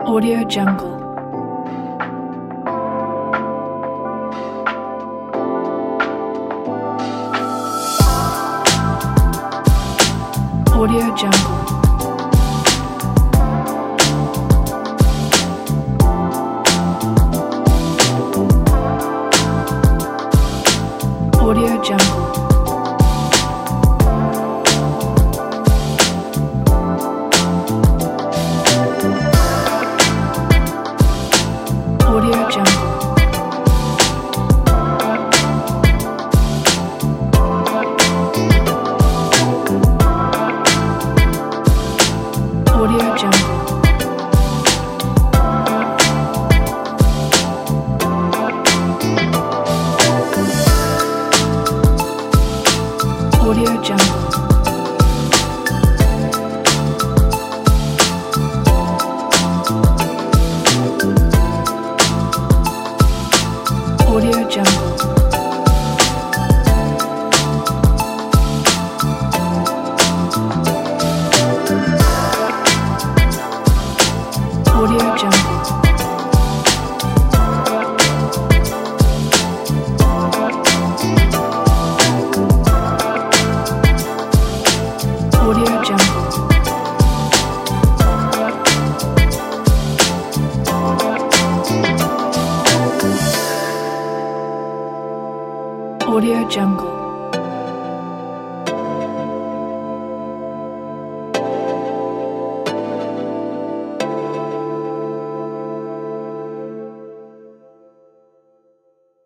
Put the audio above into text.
Audio Jungle. Audio Jungle. Audio Jungle. Audio Jungle. Audio Jungle. Audio Jungle. Audio Jungle. Audio Jungle. Audio Jungle. Audio Jungle.